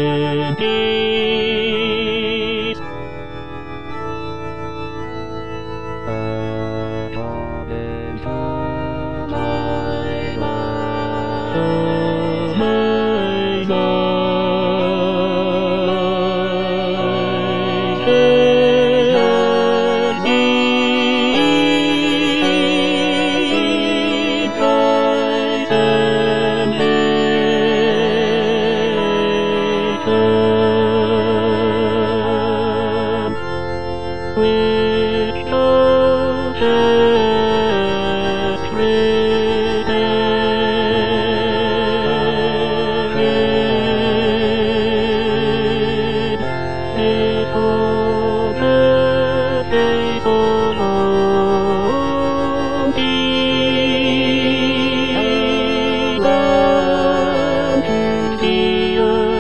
in peace. Come into my life, my life, and lead Christ and Satan, which thou hast read, it all the faithful home be bound to be a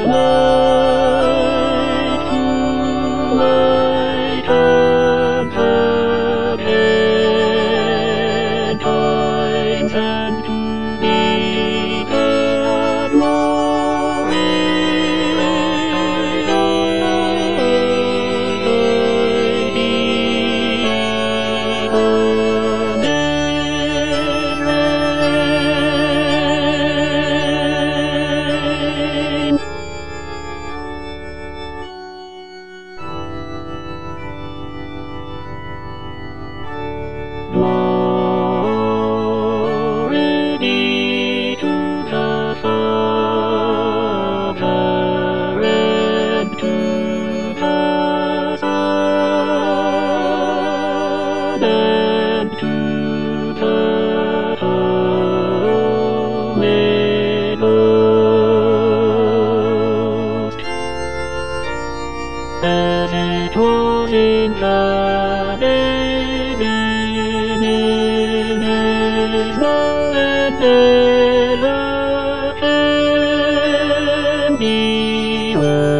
light to light up the dead times and to be the glory Glory be to the Father and to the Son and to the Holy Ghost, as it was in the beginning, is now and ever can be.